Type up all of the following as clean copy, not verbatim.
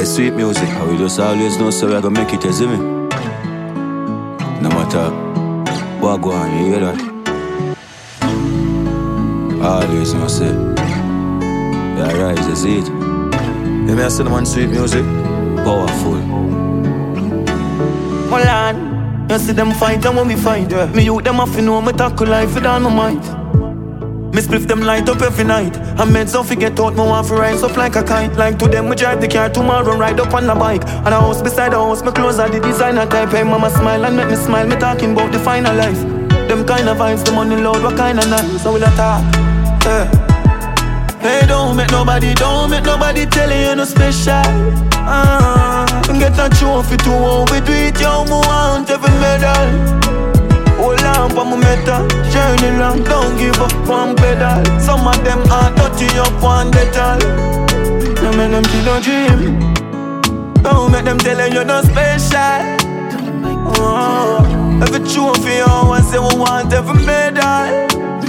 play sweet music. And we just always know so we are gonna make it, you see me? No matter what go on, you hear that? Always know say yeah, right, you see it? You may say the man sweet music, powerful. Molan, you see them fight and when we fight, yeah. Me youth them off, you know me tackle life with all my might. Me spliff them light up every night. And meds don't forget out, me want to rise up like a kite. Like to them, we drive the car tomorrow, ride up on the bike. And a house beside the house, me clothes are the designer type. Hey mama smile and make me smile, me talking about the final life. Them kind of vibes, the money loud, what kind of nice. So we'll talk, yeah. Hey, don't make nobody tell you no special. Get a trophy to how we do it, yo, me want every medal. Hold on for my metal, journey long, don't give up one pedal. Some of them are dirty up one detail. Don't make them kill your dream. Don't make them tell you you're not special. Every trophy you want, say we want every medal.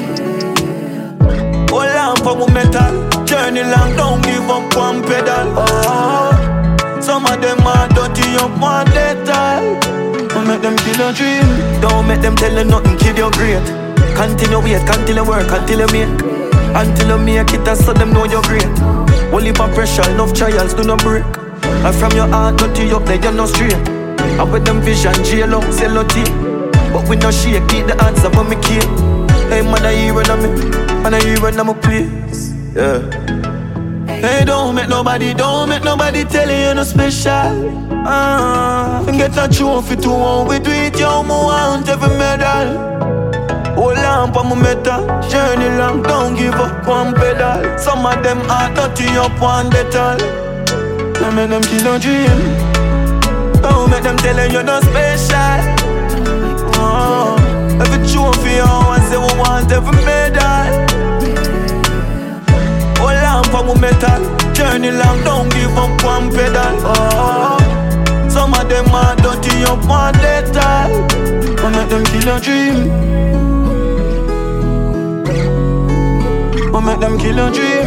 Hold on for my metal, journey long, don't give up one pedal. Some of them are dirty up one detail. Don't make them kill your dream. Don't make them tell you nothing, kill your great. Continue wait, continue work, until you make. Until you make it, so them know you're great. Only for pressure, enough trials, do not break. And from your heart, dirty up, they you're not straight. And with them vision, jail out, sell no tea. But we no shake, keep the answer when me keep. Hey man, I hear when I'm and I hear when I'm a place. Yeah. Hey, don't make nobody tell you you're no special. Get a trophy to how we do it, yo, me want every medal. Hold on for my metal, journey long, don't give up one pedal. Some of them are dirty up one detail. Don't make them kill your dream. Don't make them tell you you're not special. Every trophy you want, say we want every medal. Hold on for my metal, journey long, don't give up one pedal. Some of them are dirty up one detail. Don't make them kill your dream. Don't make them kill your dream.